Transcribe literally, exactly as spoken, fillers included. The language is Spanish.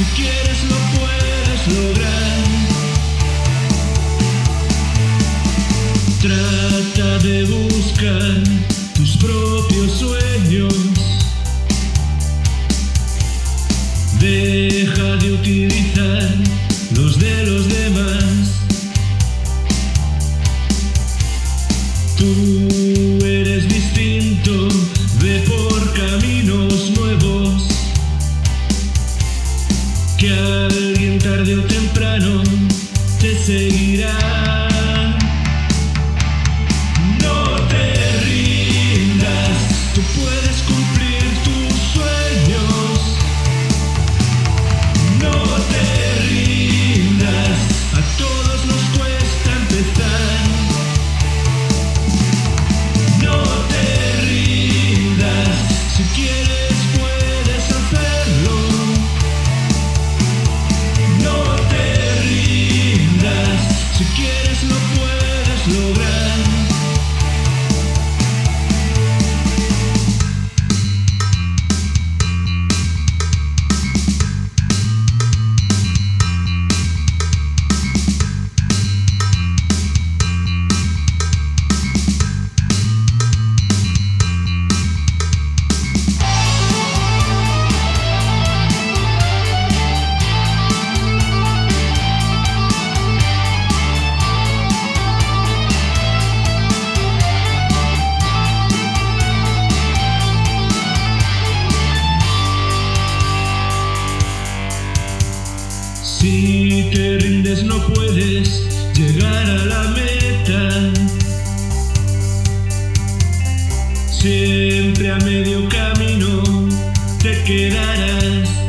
quieres lo puedes lograr. Trata de buscar tus propios sueños. Deja de utilizar los de los demás. Tú eres distinto, ve por caminos nuevos. Que alguien tarde o temprano te seguirá. No te rindas, tú puedes cumplir tus sueños. No te rindas, a todos nos cuesta empezar. No te rindas, si quieres puedes hacerlo. No te rindas, si quieres lo puedes lograr. Si te rindes no puedes llegar a la meta. Siempre a medio camino te quedarás.